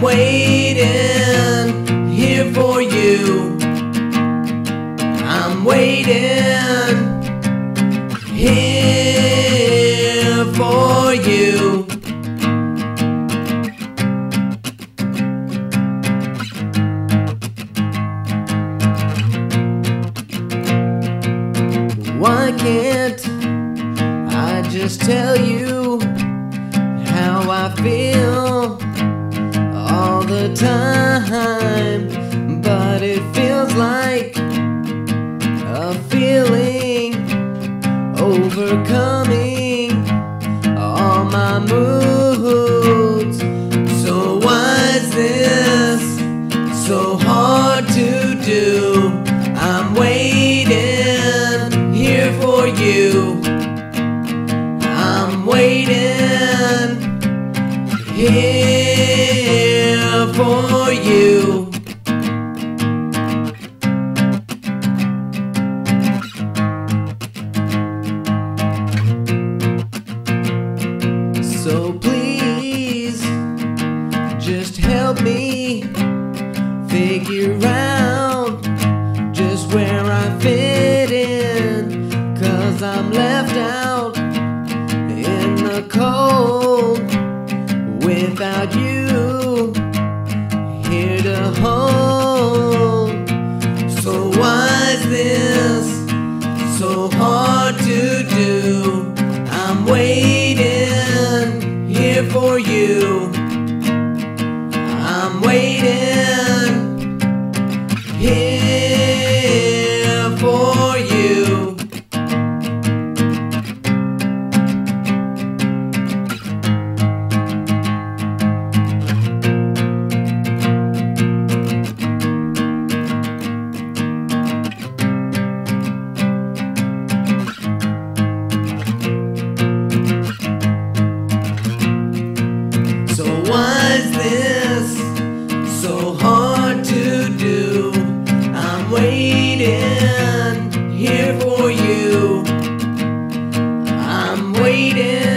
waiting here for you. I'm waiting here for you. Why can't I just tell you how I feel all the time? But it feels like a feeling overcoming all my moods. So why is this so hard to do? I'm waiting here for you. I'm waiting here for you. So please, just help me figure out just where I fit in, 'cause I'm left out in the cold without you here to hold. So why is this so hard to do? I'm waiting here for you. I'm waiting here for you. So why is this so hard to do? I'm waiting here for you. I'm waiting